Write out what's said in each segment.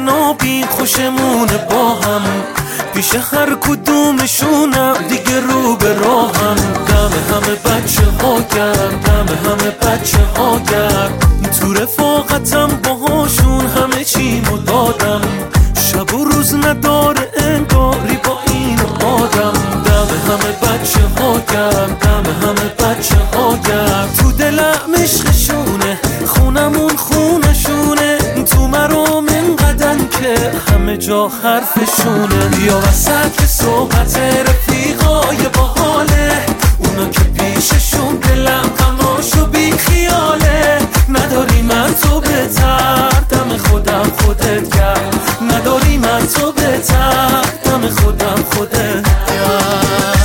نابین خوشمونه با هم، پیش هر کدومشونم دیگه رو به راهم. دم همه بچه ها گرم، دم همه بچه ها گرم، تو رفاقتم باهاشون همه چیمو دادم. شب و روز نداره انگاری با این آدم. دم همه بچه ها گرم، دم همه بچه ها گرم، تو دلم عشقشونه، خونمون خونشونه، تو مرام اینقدن که همه جا حرفشونه. یا وسط صحبت رفیقای باحاله، اونا که پیششون دلم غماشو بی خیاله. نداری من تو بهتر، دم خودم خودت گرم، نداری من تو بهتر، دم خودم خودت گرم.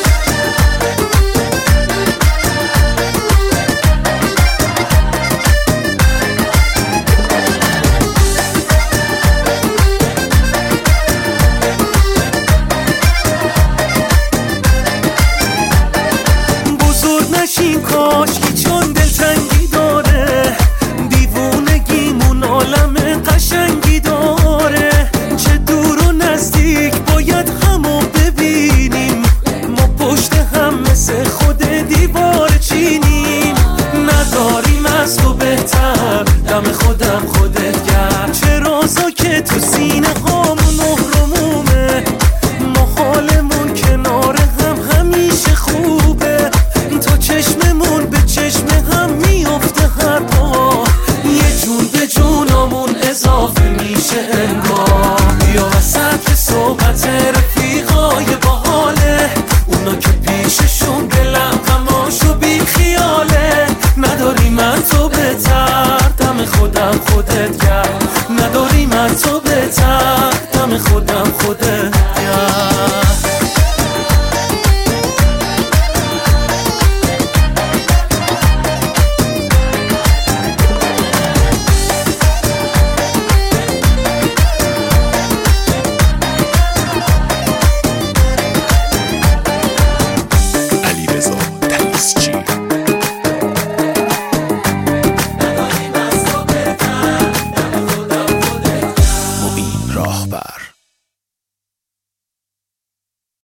نشیم کاشکی چون دلتنگی داره، دیوونگیمون عالم قشنگی داره. چه دور و نزدیک باید همو ببینیم، ما پشت هم مثل خود دیوار چینیم. نداریم از تو بهتر، دم خودم خودت گرم، چه رازا که تو سینه هامون مهرمومه. ما حالمون کنار هم همیشه خوبه، تا چشممون به چشم هم میفته هر پا، یه جون به جونمون اضافه میشه انگار. یا وسط صحبت رفیقای باحاله، اونا که پیششون دلم غماشو بی خیاله. نداری من تو بهتر، دم خودم خودت گرم، نداری من تو بهتر، دم خودم خودت گرم.